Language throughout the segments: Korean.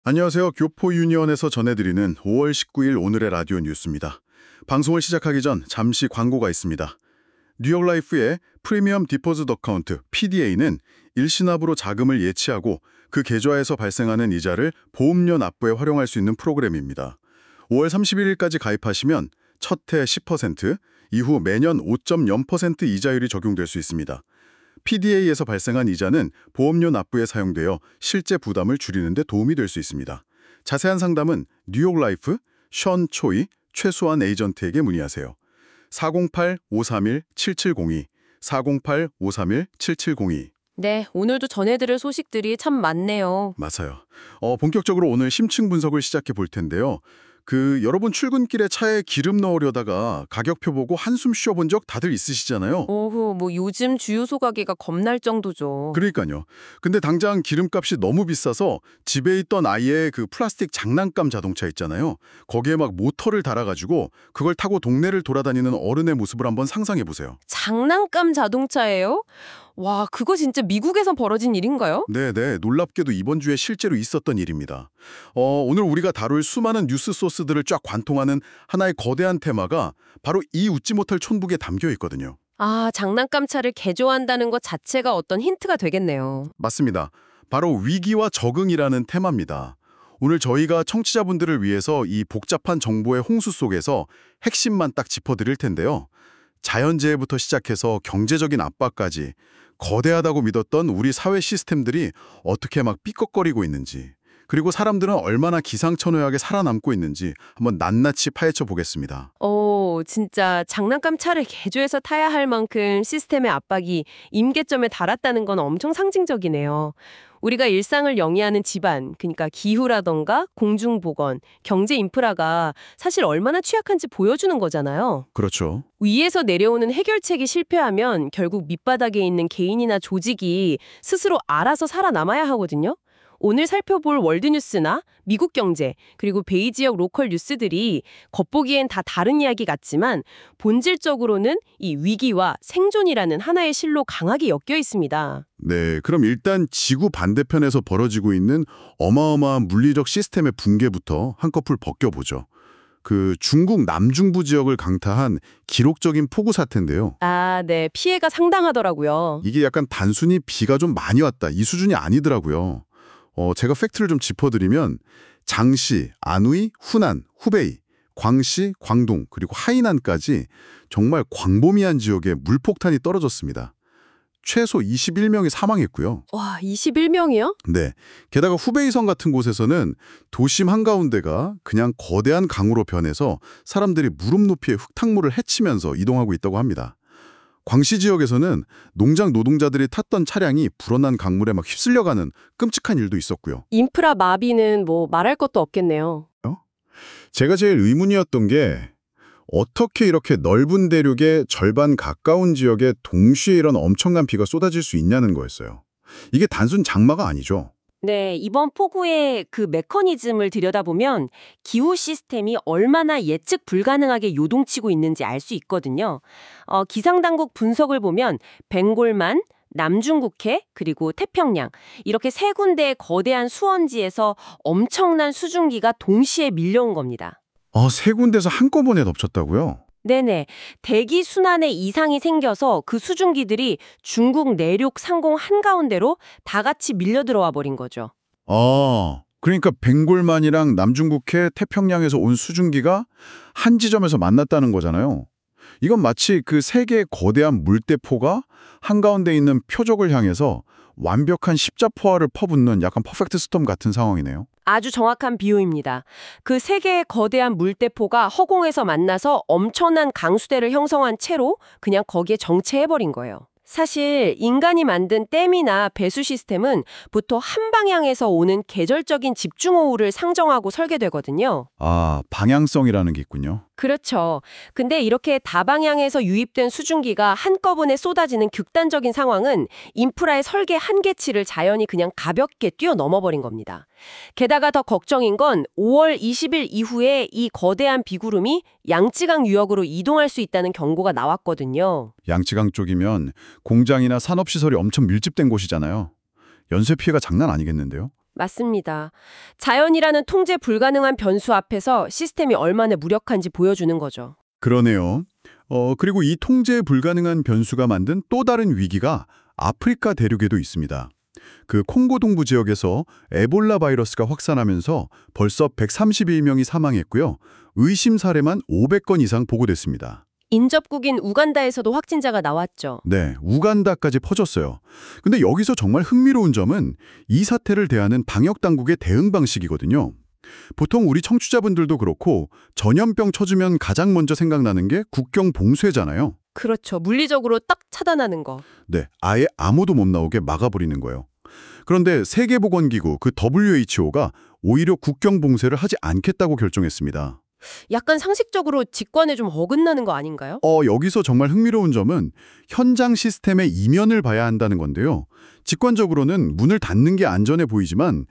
안녕하세요. 교포 유니언에서 전해드리는 5월 19일 오늘의 라디오 뉴스입니다. 방송을 시작하기 전 잠시 광고가 있습니다. 뉴욕 라이프의 프리미엄 디포지트 어카운트 PDA는 일시납으로 자금을 예치하고 그 계좌에서 발생하는 이자를 보험료 납부에 활용할 수 있는 프로그램입니다. 5월 31일까지 가입하시면 첫 해 10%, 이후 매년 5.0% 이자율이 적용될 수 있습니다. PDA에서 발생한 이자는 보험료 납부에 사용되어 실제 부담을 줄이는 데 도움이 될 수 있습니다. 자세한 상담은 뉴욕 라이프 션 초이 최수환 에이전트에게 문의하세요. 408-531-7702, 408-531-7702. 네, 오늘도 전해드릴 소식들이 참 많네요. 맞아요. 본격적으로 오늘 심층 분석을 시작해 볼 텐데요. 여러분 출근길에 차에 기름 넣으려다가 가격표 보고 한숨 쉬어본 적 다들 있으시잖아요. 오후, 요즘 주유소 가게가 겁날 정도죠. 그러니까요. 근데 당장 기름값이 너무 비싸서 집에 있던 아이의 그 플라스틱 장난감 자동차 있잖아요. 거기에 막 모터를 달아가지고 그걸 타고 동네를 돌아다니는 어른의 모습을 한번 상상해 보세요. 장난감 자동차예요? 와, 그거 진짜 미국에서 벌어진 일인가요? 네네, 놀랍게도 이번 주에 실제로 있었던 일입니다. 오늘 우리가 다룰 수많은 뉴스 소스들을 쫙 관통하는 하나의 거대한 테마가 바로 이 웃지 못할 촌북에 담겨 있거든요. 아, 장난감 차를 개조한다는 것 자체가 어떤 힌트가 되겠네요. 맞습니다. 바로 위기와 적응이라는 테마입니다. 오늘 저희가 청취자분들을 위해서 이 복잡한 정보의 홍수 속에서 핵심만 딱 짚어드릴 텐데요. 자연재해부터 시작해서 경제적인 압박까지 거대하다고 믿었던 우리 사회 시스템들이 어떻게 막 삐걱거리고 있는지, 그리고 사람들은 얼마나 기상천외하게 살아남고 있는지 한번 낱낱이 파헤쳐 보겠습니다. 진짜 장난감 차를 개조해서 타야 할 만큼 시스템의 압박이 임계점에 달았다는 건 엄청 상징적이네요. 우리가 일상을 영위하는 집안, 그러니까 기후라던가 공중보건, 경제 인프라가 사실 얼마나 취약한지 보여주는 거잖아요. 그렇죠. 위에서 내려오는 해결책이 실패하면 결국 밑바닥에 있는 개인이나 조직이 스스로 알아서 살아남아야 하거든요. 오늘 살펴볼 월드뉴스나 미국 경제, 그리고 베이 지역 로컬 뉴스들이 겉보기엔 다 다른 이야기 같지만 본질적으로는 이 위기와 생존이라는 하나의 실로 강하게 엮여 있습니다. 네, 그럼 일단 지구 반대편에서 벌어지고 있는 어마어마한 물리적 시스템의 붕괴부터 한꺼풀 벗겨보죠. 중국 남중부 지역을 강타한 기록적인 폭우 사태인데요. 아, 네. 피해가 상당하더라고요. 이게 약간 단순히 비가 좀 많이 왔다, 이 수준이 아니더라고요. 제가 팩트를 좀 짚어드리면 장시, 안휘, 후난, 후베이, 광시, 광동, 그리고 하이난까지 정말 광범위한 지역에 물폭탄이 떨어졌습니다. 최소 21명이 사망했고요. 와, 21명이요? 네. 게다가 후베이성 같은 곳에서는 도심 한가운데가 그냥 거대한 강으로 변해서 사람들이 무릎 높이의 흙탕물을 헤치면서 이동하고 있다고 합니다. 광시 지역에서는 농장 노동자들이 탔던 차량이 불어난 강물에 막 휩쓸려가는 끔찍한 일도 있었고요. 인프라 마비는 말할 것도 없겠네요. 제가 제일 의문이었던 게 어떻게 이렇게 넓은 대륙의 절반 가까운 지역에 동시에 이런 엄청난 비가 쏟아질 수 있냐는 거였어요. 이게 단순 장마가 아니죠. 네, 이번 폭우의 그 메커니즘을 들여다보면 기후 시스템이 얼마나 예측 불가능하게 요동치고 있는지 알 수 있거든요. 기상당국 분석을 보면 벵골만, 남중국해, 그리고 태평양 이렇게 세 군데의 거대한 수원지에서 엄청난 수증기가 동시에 밀려온 겁니다. 세 군데서 한꺼번에 덮쳤다고요? 네네. 대기 순환에 이상이 생겨서 그 수증기들이 중국 내륙 상공 한가운데로 다 같이 밀려 들어와 버린 거죠. 그러니까 벵골만이랑 남중국해, 태평양에서 온 수증기가 한 지점에서 만났다는 거잖아요. 이건 마치 그 세 개의 거대한 물대포가 한가운데 있는 표적을 향해서 완벽한 십자포화를 퍼붓는 약간 퍼펙트 스톰 같은 상황이네요. 아주 정확한 비유입니다. 그 세 개의 거대한 물대포가 허공에서 만나서 엄청난 강수대를 형성한 채로 그냥 거기에 정체해버린 거예요. 사실 인간이 만든 댐이나 배수 시스템은 보통 한 방향에서 오는 계절적인 집중호우를 상정하고 설계되거든요. 방향성이라는 게 있군요. 그렇죠. 근데 이렇게 다방향에서 유입된 수증기가 한꺼번에 쏟아지는 극단적인 상황은 인프라의 설계 한계치를 자연히 그냥 가볍게 뛰어넘어버린 겁니다. 게다가 더 걱정인 건 5월 20일 이후에 이 거대한 비구름이 양쯔강 유역으로 이동할 수 있다는 경고가 나왔거든요. 양쯔강 쪽이면 공장이나 산업시설이 엄청 밀집된 곳이잖아요. 연쇄 피해가 장난 아니겠는데요? 맞습니다. 자연이라는 통제 불가능한 변수 앞에서 시스템이 얼마나 무력한지 보여주는 거죠. 그러네요. 그리고 이 통제 불가능한 변수가 만든 또 다른 위기가 아프리카 대륙에도 있습니다. 그 콩고 동부 지역에서 에볼라 바이러스가 확산하면서 벌써 131명이 사망했고요. 의심 사례만 500건 이상 보고됐습니다. 인접국인 우간다에서도 확진자가 나왔죠. 네, 우간다까지 퍼졌어요. 근데 여기서 정말 흥미로운 점은 이 사태를 대하는 방역 당국의 대응 방식이거든요. 보통 우리 청취자분들도 그렇고 전염병 쳐주면 가장 먼저 생각나는 게 국경 봉쇄잖아요. 그렇죠. 물리적으로 딱 차단하는 거. 네, 아예 아무도 못 나오게 막아버리는 거예요. 그런데 세계보건기구 그 WHO가 오히려 국경 봉쇄를 하지 않겠다고 결정했습니다. 약간 상식적으로 직관에 좀 어긋나는 거 아닌가요? 여기서 정말 흥미로운 점은 현장 시스템의 이면을 봐야 한다는 건데요. 직관적으로는 문을 닫는 게 안전해 보이지만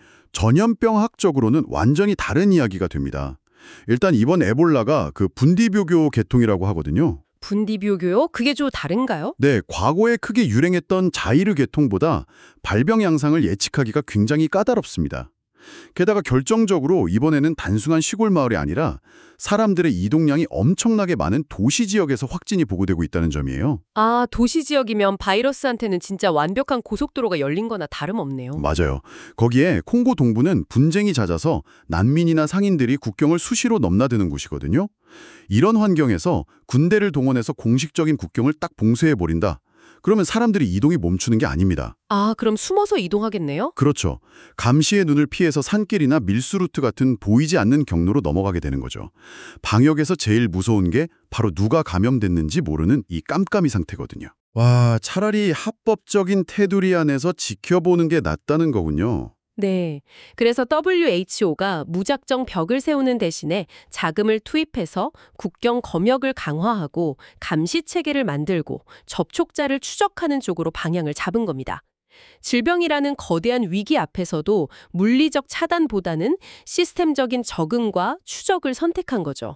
전염병학적으로는 완전히 다른 이야기가 됩니다. 일단 이번 에볼라가 그 분디묘교 계통이라고 하거든요. 분디비오교요? 그게 좀 다른가요? 네, 과거에 크게 유행했던 자이르 계통보다 발병 양상을 예측하기가 굉장히 까다롭습니다. 게다가 결정적으로 이번에는 단순한 시골 마을이 아니라 사람들의 이동량이 엄청나게 많은 도시 지역에서 확진이 보고되고 있다는 점이에요. 아, 도시 지역이면 바이러스한테는 진짜 완벽한 고속도로가 열린 거나 다름없네요. 맞아요. 거기에 콩고 동부는 분쟁이 잦아서 난민이나 상인들이 국경을 수시로 넘나드는 곳이거든요. 이런 환경에서 군대를 동원해서 공식적인 국경을 딱 봉쇄해버린다. 그러면 사람들이 이동이 멈추는 게 아닙니다. 아, 그럼 숨어서 이동하겠네요? 그렇죠. 감시의 눈을 피해서 산길이나 밀수루트 같은 보이지 않는 경로로 넘어가게 되는 거죠. 방역에서 제일 무서운 게 바로 누가 감염됐는지 모르는 이 깜깜이 상태거든요. 와, 차라리 합법적인 테두리 안에서 지켜보는 게 낫다는 거군요. 네. 그래서 WHO가 무작정 벽을 세우는 대신에 자금을 투입해서 국경 검역을 강화하고 감시 체계를 만들고 접촉자를 추적하는 쪽으로 방향을 잡은 겁니다. 질병이라는 거대한 위기 앞에서도 물리적 차단보다는 시스템적인 적응과 추적을 선택한 거죠.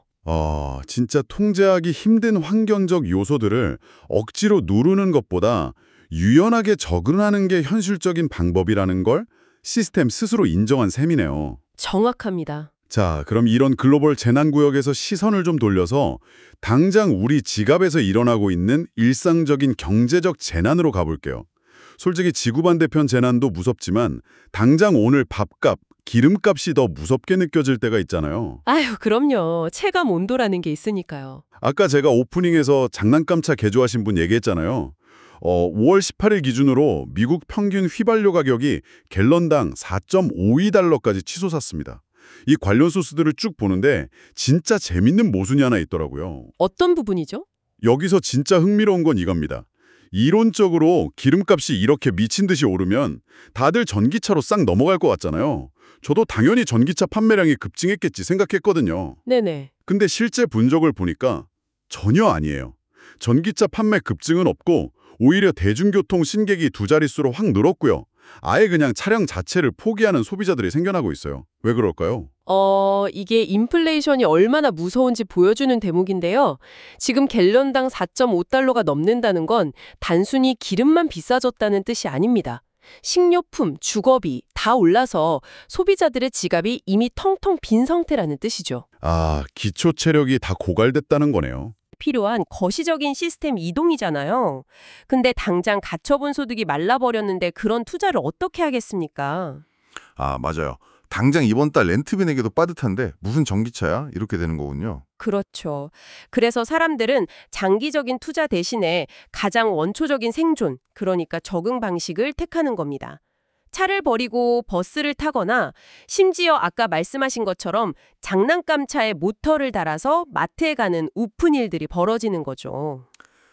진짜 통제하기 힘든 환경적 요소들을 억지로 누르는 것보다 유연하게 접근하는 게 현실적인 방법이라는 걸 시스템 스스로 인정한 셈이네요. 정확합니다. 자, 그럼 이런 글로벌 재난구역에서 시선을 좀 돌려서 당장 우리 지갑에서 일어나고 있는 일상적인 경제적 재난으로 가볼게요. 솔직히 지구 반대편 재난도 무섭지만 당장 오늘 밥값, 기름값이 더 무섭게 느껴질 때가 있잖아요. 아유, 그럼요. 체감 온도라는 게 있으니까요. 아까 제가 오프닝에서 장난감차 개조하신 분 얘기했잖아요. 5월 18일 기준으로 미국 평균 휘발유 가격이 갤런당 4.52달러까지 치솟았습니다. 이 관련 소스들을 쭉 보는데 진짜 재밌는 모순이 하나 있더라고요. 어떤 부분이죠? 여기서 진짜 흥미로운 건 이겁니다. 이론적으로 기름값이 이렇게 미친 듯이 오르면 다들 전기차로 싹 넘어갈 것 같잖아요. 저도 당연히 전기차 판매량이 급증했겠지 생각했거든요. 네네. 근데 실제 분석을 보니까 전혀 아니에요. 전기차 판매 급증은 없고 오히려 대중교통 신객이 두 자릿수로 확 늘었고요. 아예 그냥 차량 자체를 포기하는 소비자들이 생겨나고 있어요. 왜 그럴까요? 이게 인플레이션이 얼마나 무서운지 보여주는 대목인데요. 지금 갤런당 4.5달러가 넘는다는 건 단순히 기름만 비싸졌다는 뜻이 아닙니다. 식료품, 주거비 다 올라서 소비자들의 지갑이 이미 텅텅 빈 상태라는 뜻이죠. 기초 체력이 다 고갈됐다는 거네요. 필요한 거시적인 시스템 이동이잖아요. 근데 당장 갇혀본 소득이 말라버렸는데 그런 투자를 어떻게 하겠습니까? 맞아요. 당장 이번 달 렌트비 내기도 빠듯한데 무슨 전기차야? 이렇게 되는 거군요. 그렇죠. 그래서 사람들은 장기적인 투자 대신에 가장 원초적인 생존, 그러니까 적응 방식을 택하는 겁니다. 차를 버리고 버스를 타거나 심지어 아까 말씀하신 것처럼 장난감 차에 모터를 달아서 마트에 가는 우픈 일들이 벌어지는 거죠.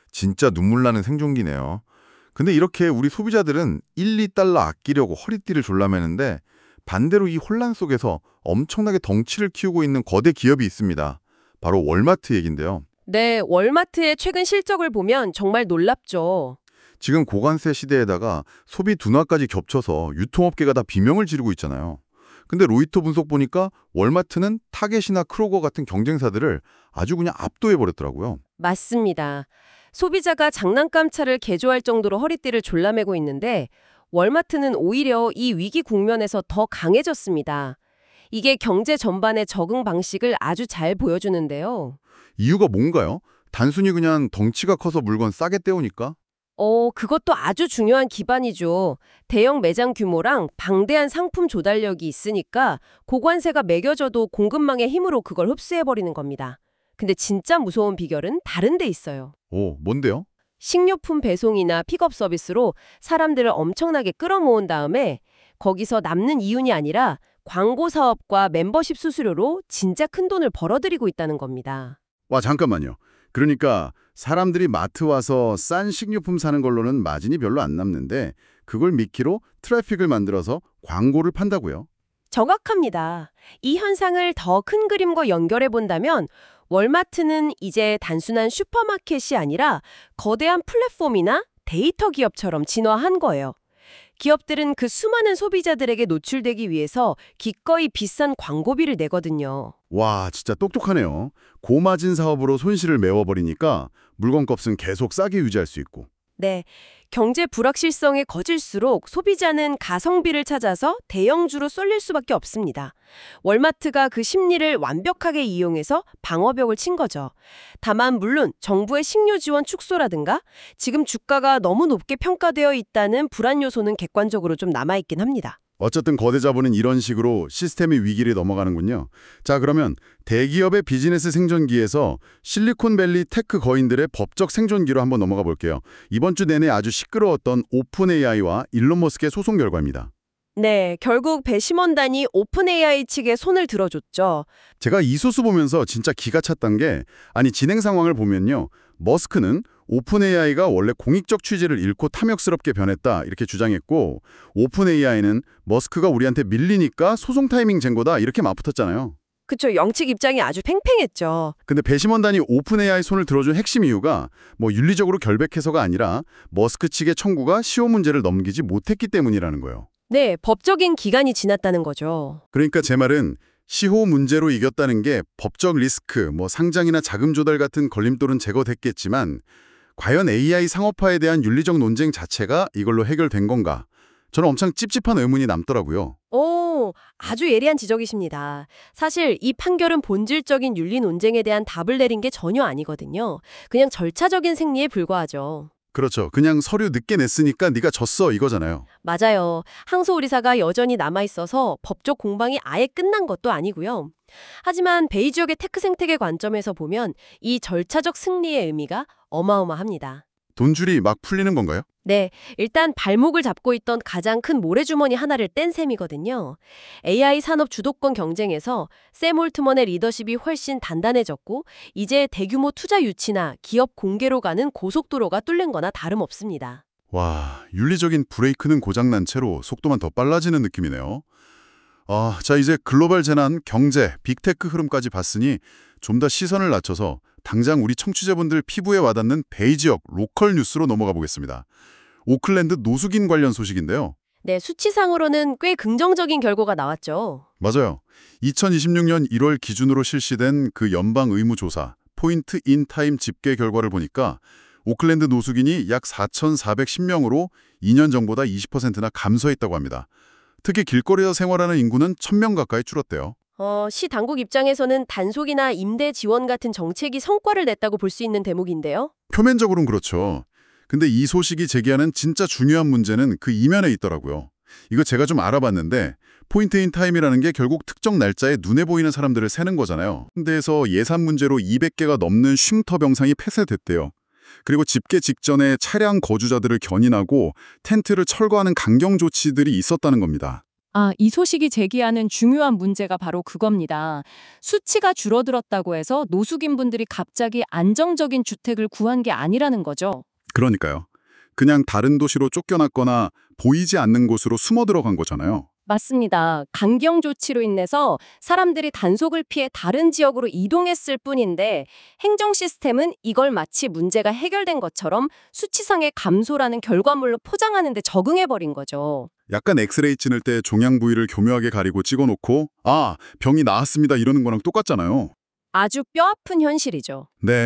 진짜 눈물 나는 생존기네요. 근데 이렇게 우리 소비자들은 1, 2달러 아끼려고 허리띠를 졸라매는데 반대로 이 혼란 속에서 엄청나게 덩치를 키우고 있는 거대 기업이 있습니다. 바로 월마트 얘긴데요. 네, 월마트의 최근 실적을 보면 정말 놀랍죠. 지금 고관세 시대에다가 소비 둔화까지 겹쳐서 유통업계가 다 비명을 지르고 있잖아요. 근데 로이터 분석 보니까 월마트는 타겟이나 크로거 같은 경쟁사들을 아주 그냥 압도해버렸더라고요. 맞습니다. 소비자가 장난감 차를 개조할 정도로 허리띠를 졸라매고 있는데 월마트는 오히려 이 위기 국면에서 더 강해졌습니다. 이게 경제 전반의 적응 방식을 아주 잘 보여주는데요. 이유가 뭔가요? 단순히 그냥 덩치가 커서 물건 싸게 떼오니까? 그것도 아주 중요한 기반이죠. 대형 매장 규모랑 방대한 상품 조달력이 있으니까 고관세가 매겨져도 공급망의 힘으로 그걸 흡수해버리는 겁니다. 근데 진짜 무서운 비결은 다른 데 있어요. 오, 뭔데요? 식료품 배송이나 픽업 서비스로 사람들을 엄청나게 끌어모은 다음에 거기서 남는 이윤이 아니라 광고 사업과 멤버십 수수료로 진짜 큰 돈을 벌어들이고 있다는 겁니다. 와, 잠깐만요. 그러니까 사람들이 마트 와서 싼 식료품 사는 걸로는 마진이 별로 안 남는데 그걸 미끼로 트래픽을 만들어서 광고를 판다고요? 정확합니다. 이 현상을 더 큰 그림과 연결해 본다면 월마트는 이제 단순한 슈퍼마켓이 아니라 거대한 플랫폼이나 데이터 기업처럼 진화한 거예요. 기업들은 그 수많은 소비자들에게 노출되기 위해서 기꺼이 비싼 광고비를 내거든요. 와, 진짜 똑똑하네요. 고마진 사업으로 손실을 메워버리니까 물건값은 계속 싸게 유지할 수 있고. 네, 경제 불확실성이 커질수록 소비자는 가성비를 찾아서 대형주로 쏠릴 수밖에 없습니다. 월마트가 그 심리를 완벽하게 이용해서 방어벽을 친 거죠. 다만 물론 정부의 식료 지원 축소라든가 지금 주가가 너무 높게 평가되어 있다는 불안 요소는 객관적으로 좀 남아있긴 합니다. 어쨌든 거대 자본은 이런 식으로 시스템의 위기를 넘어가는군요. 자, 그러면 대기업의 비즈니스 생존기에서 실리콘밸리 테크 거인들의 법적 생존기로 한번 넘어가 볼게요. 이번 주 내내 아주 시끄러웠던 오픈 AI와 일론 머스크의 소송 결과입니다. 네, 결국 배심원단이 오픈 AI 측에 손을 들어줬죠. 제가 이 소수 보면서 진짜 기가 찼던 게 아니 진행 상황을 보면요. 머스크는 오픈 AI가 원래 공익적 취지를 잃고 탐욕스럽게 변했다 이렇게 주장했고 오픈 AI는 머스크가 우리한테 밀리니까 소송 타이밍 잰 거다 이렇게 맞붙었잖아요. 그쵸, 영측 입장이 아주 팽팽했죠. 근데 배심원단이 오픈 AI 손을 들어준 핵심 이유가 뭐 윤리적으로 결백해서가 아니라 머스크 측의 청구가 시효 문제를 넘기지 못했기 때문이라는 거예요. 네, 법적인 기간이 지났다는 거죠. 그러니까 제 말은 시효 문제로 이겼다는 게 법적 리스크, 뭐 상장이나 자금 조달 같은 걸림돌은 제거됐겠지만 과연 AI 상업화에 대한 윤리적 논쟁 자체가 이걸로 해결된 건가? 저는 엄청 찝찝한 의문이 남더라고요. 아주 예리한 지적이십니다. 사실 이 판결은 본질적인 윤리 논쟁에 대한 답을 내린 게 전혀 아니거든요. 그냥 절차적인 승리에 불과하죠. 그렇죠. 그냥 서류 늦게 냈으니까 네가 졌어 이거잖아요. 맞아요. 항소의사가 여전히 남아있어서 법적 공방이 아예 끝난 것도 아니고요. 하지만 베이 지역의 테크 생태계 관점에서 보면 이 절차적 승리의 의미가 어마어마합니다. 돈줄이 막 풀리는 건가요? 네, 일단 발목을 잡고 있던 가장 큰 모래주머니 하나를 뗀 셈이거든요. AI 산업 주도권 경쟁에서 샘 올트먼의 리더십이 훨씬 단단해졌고 이제 대규모 투자 유치나 기업 공개로 가는 고속도로가 뚫린 거나 다름없습니다. 와, 윤리적인 브레이크는 고장난 채로 속도만 더 빨라지는 느낌이네요. 자 이제 글로벌 재난, 경제, 빅테크 흐름까지 봤으니 좀 더 시선을 낮춰서 당장 우리 청취자분들 피부에 와닿는 베이 지역 로컬 뉴스로 넘어가 보겠습니다. 오클랜드 노숙인 관련 소식인데요. 네, 수치상으로는 꽤 긍정적인 결과가 나왔죠. 맞아요. 2026년 1월 기준으로 실시된 그 연방 의무 조사 포인트 인 타임 집계 결과를 보니까 오클랜드 노숙인이 약 4,410명으로 2년 전보다 20%나 감소했다고 합니다. 특히 길거리에서 생활하는 인구는 1,000명 가까이 줄었대요. 시 당국 입장에서는 단속이나 임대 지원 같은 정책이 성과를 냈다고 볼 수 있는 대목인데요. 표면적으로는 그렇죠. 근데 이 소식이 제기하는 진짜 중요한 문제는 그 이면에 있더라고요. 이거 제가 좀 알아봤는데 포인트 인 타임이라는 게 결국 특정 날짜에 눈에 보이는 사람들을 세는 거잖아요. 근데에서 예산 문제로 200개가 넘는 쉼터 병상이 폐쇄됐대요. 그리고 집계 직전에 차량 거주자들을 견인하고 텐트를 철거하는 강경 조치들이 있었다는 겁니다. 이 소식이 제기하는 중요한 문제가 바로 그겁니다. 수치가 줄어들었다고 해서 노숙인분들이 갑자기 안정적인 주택을 구한 게 아니라는 거죠. 그러니까요. 그냥 다른 도시로 쫓겨났거나 보이지 않는 곳으로 숨어 들어간 거잖아요. 맞습니다. 강경 조치로 인해서 사람들이 단속을 피해 다른 지역으로 이동했을 뿐인데 행정 시스템은 이걸 마치 문제가 해결된 것처럼 수치상의 감소라는 결과물로 포장하는 데 적응해버린 거죠. 약간 엑스레이 찍을 때 종양 부위를 교묘하게 가리고 찍어놓고 병이 나았습니다 이러는 거랑 똑같잖아요. 아주 뼈아픈 현실이죠. 네.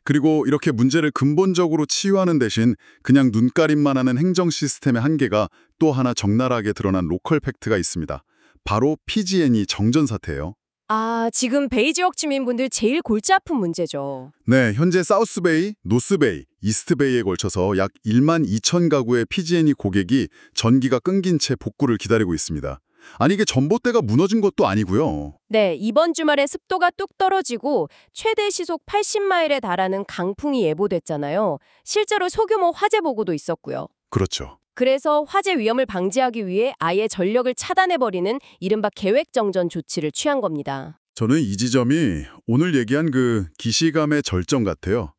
그리고 이렇게 문제를 근본적으로 치유하는 대신 그냥 눈가림만 하는 행정 시스템의 한계가 또 하나 적나라하게 드러난 로컬 팩트가 있습니다. 바로 PG&E 정전 사태예요. 아, 지금 베이 지역 주민분들 제일 골치 아픈 문제죠. 네, 현재 사우스베이, 노스베이, 이스트베이에 걸쳐서 약 1만 2천 가구의 PG&E 고객이 전기가 끊긴 채 복구를 기다리고 있습니다. 아니 이게 전봇대가 무너진 것도 아니고요. 네, 이번 주말에 습도가 뚝 떨어지고 최대 시속 80마일에 달하는 강풍이 예보됐잖아요. 실제로 소규모 화재 보고도 있었고요. 그렇죠. 그래서 화재 위험을 방지하기 위해 아예 전력을 차단해버리는 이른바 계획정전 조치를 취한 겁니다. 저는 이 지점이 오늘 얘기한 그 기시감의 절정 같아요.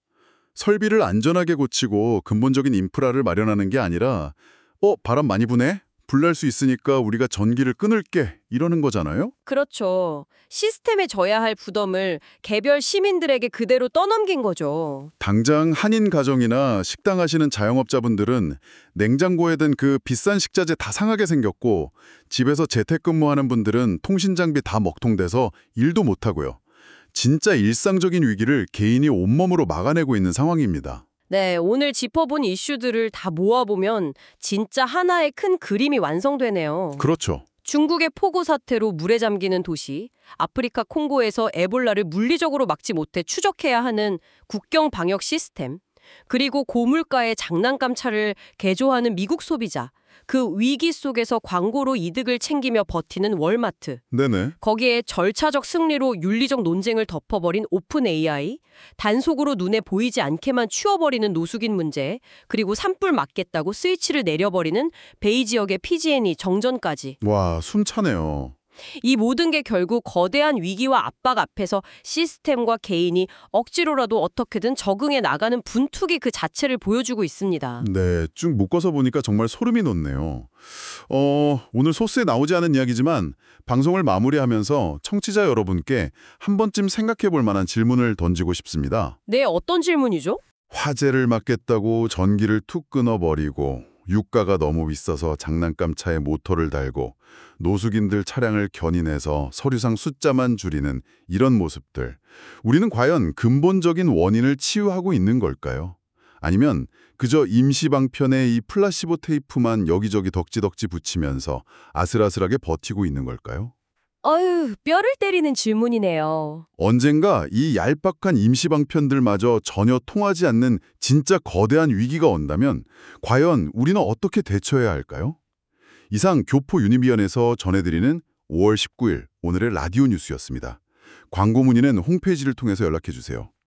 설비를 안전하게 고치고 근본적인 인프라를 마련하는 게 아니라 바람 많이 부네? 불날 수 있으니까 우리가 전기를 끊을게 이러는 거잖아요. 그렇죠. 시스템에 져야 할 부담을 개별 시민들에게 그대로 떠넘긴 거죠. 당장 한인 가정이나 식당 하시는 자영업자분들은 냉장고에 든 그 비싼 식자재 다 상하게 생겼고 집에서 재택근무하는 분들은 통신 장비 다 먹통돼서 일도 못하고요. 진짜 일상적인 위기를 개인이 온몸으로 막아내고 있는 상황입니다. 네, 오늘 짚어본 이슈들을 다 모아보면 진짜 하나의 큰 그림이 완성되네요. 그렇죠. 중국의 폭우 사태로 물에 잠기는 도시, 아프리카 콩고에서 에볼라를 물리적으로 막지 못해 추적해야 하는 국경 방역 시스템, 그리고 고물가의 장난감 차를 개조하는 미국 소비자, 그 위기 속에서 광고로 이득을 챙기며 버티는 월마트, 네네. 거기에 절차적 승리로 윤리적 논쟁을 덮어버린 오픈 AI, 단속으로 눈에 보이지 않게만 치워버리는 노숙인 문제, 그리고 산불 막겠다고 스위치를 내려버리는 베이 지역의 PG&E 정전까지. 와, 숨차네요. 이 모든 게 결국 거대한 위기와 압박 앞에서 시스템과 개인이 억지로라도 어떻게든 적응해 나가는 분투기 그 자체를 보여주고 있습니다. 네, 쭉 묶어서 보니까 정말 소름이 돋네요. 오늘 소스에 나오지 않은 이야기지만 방송을 마무리하면서 청취자 여러분께 한 번쯤 생각해 볼 만한 질문을 던지고 싶습니다. 네, 어떤 질문이죠? 화재를 막겠다고 전기를 툭 끊어버리고 유가가 너무 비싸서 장난감 차에 모터를 달고 노숙인들 차량을 견인해서 서류상 숫자만 줄이는 이런 모습들. 우리는 과연 근본적인 원인을 치유하고 있는 걸까요? 아니면 그저 임시방편에 이 플라시보 테이프만 여기저기 덕지덕지 붙이면서 아슬아슬하게 버티고 있는 걸까요? 어휴, 뼈를 때리는 질문이네요. 언젠가 이 얄팍한 임시방편들마저 전혀 통하지 않는 진짜 거대한 위기가 온다면 과연 우리는 어떻게 대처해야 할까요? 이상 교포 유니비언에서 전해드리는 5월 19일 오늘의 라디오 뉴스였습니다. 광고 문의는 홈페이지를 통해서 연락해 주세요.